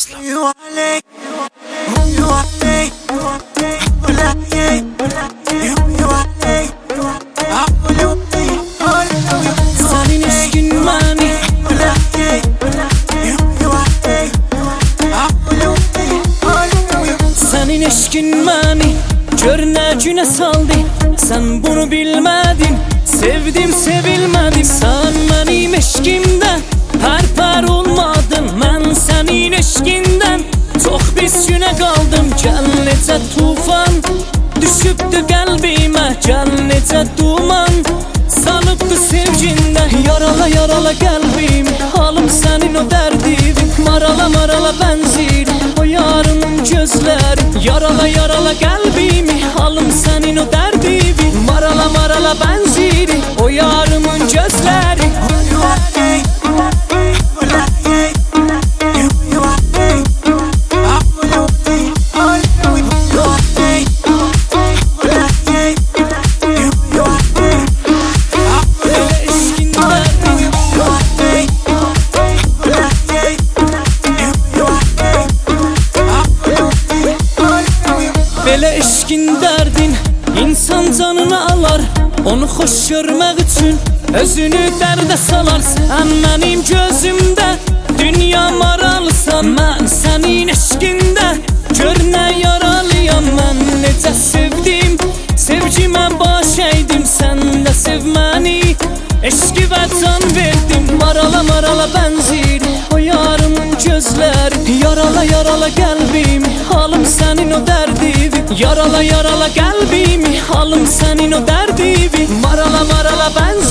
Aslan. Senin eşkin mani, senin eşkin mani, gör ne güne saldı. Sen bunu bilmedin, sevdim sevilmedim. Sen benim eşkimden her olmadın. Ben senin eşkinden çok biz güne kaldım. Gel necə tufan düşübdü kalbime, gel necə duman salıbdı sevginden. Yarala yarala kalbim, halım senin o derdin. Marala marala benzir o yarının gözleri. Yarala yarala kalbimi, halım senin o derdin. Marala marala benzir o yarımın gözleri. Belə eşkin dərdin insan canını alar. Onu xoş görmək üçün özünü dərdə salar. Sən mənim gözümdə dünya maralısan. Mən sənin eşkində gör nə yaralıyam. Mən necə sevdim, sevgimə baş əydim. Sən də sev məni, eşki və can verdim. Marala marala benzir o yarımın gözləri. Yarala yarala qəlbimi, halım sənin o dərdivi. Yarala yarala qəlbimi, halım sənin o dərdivi. Marala marala benzir